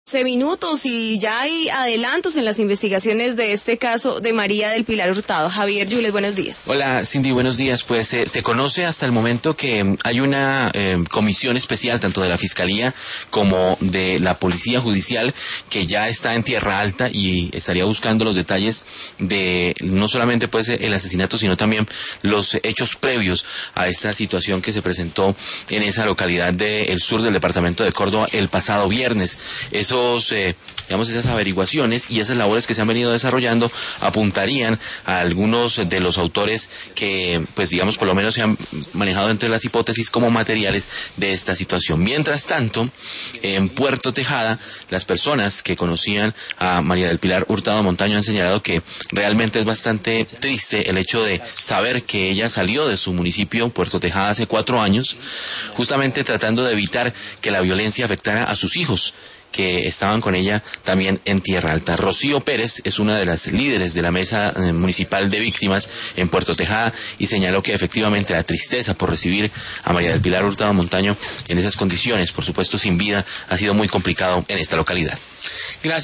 Minutos y ya hay adelantos en las investigaciones de este caso de María del Pilar Hurtado. Javier Yules, buenos días. Hola Cindy, buenos días. Pues se conoce hasta el momento que hay una comisión especial tanto de la Fiscalía como de la Policía Judicial que ya está en Tierra Alta y estaría buscando los detalles de no solamente pues el asesinato sino también los hechos previos a esta situación que se presentó en esa localidad del sur del departamento de Córdoba el pasado viernes. Esas averiguaciones y esas labores que se han venido desarrollando apuntarían a algunos de los autores que, pues digamos, por lo menos se han manejado entre las hipótesis como materiales de esta situación. Mientras tanto, en Puerto Tejada, las personas que conocían a María del Pilar Hurtado Montaño han señalado que realmente es bastante triste el hecho de saber que ella salió de su municipio, Puerto Tejada, hace 4 años, justamente tratando de evitar que la violencia afectara a sus hijos, que estaban con ella también en Tierra Alta. Rocío Pérez es una de las líderes de la Mesa Municipal de Víctimas en Puerto Tejada y señaló que efectivamente la tristeza por recibir a María del Pilar Hurtado Montaño en esas condiciones, por supuesto sin vida, ha sido muy complicado en esta localidad. Gracias.